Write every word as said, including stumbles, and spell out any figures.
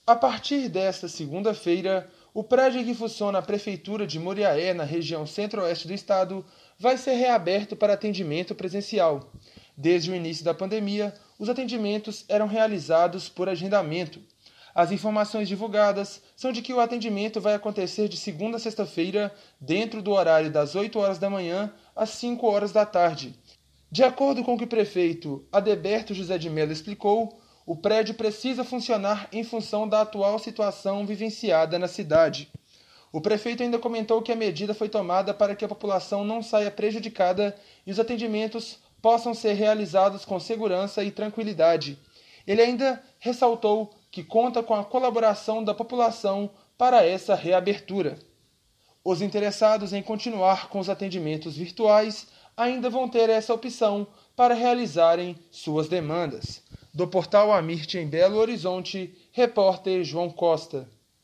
A partir desta segunda-feira, o prédio em que funciona a Prefeitura de Muriaé, na região centro-oeste do estado, vai ser reaberto para atendimento presencial. Desde o início da pandemia, os atendimentos eram realizados por agendamento. As informações divulgadas são de que o atendimento vai acontecer de segunda a sexta-feira, dentro do horário das oito horas da manhã às cinco horas da tarde. De acordo com o que o prefeito Adeberto José de Mello explicou, o prédio precisa funcionar em função da atual situação vivenciada na cidade. O prefeito ainda comentou que a medida foi tomada para que a população não saia prejudicada e os atendimentos possam ser realizados com segurança e tranquilidade. Ele ainda ressaltou que conta com a colaboração da população para essa reabertura. Os interessados em continuar com os atendimentos virtuais ainda vão ter essa opção para realizarem suas demandas. Do portal Amirte em Belo Horizonte, repórter João Costa.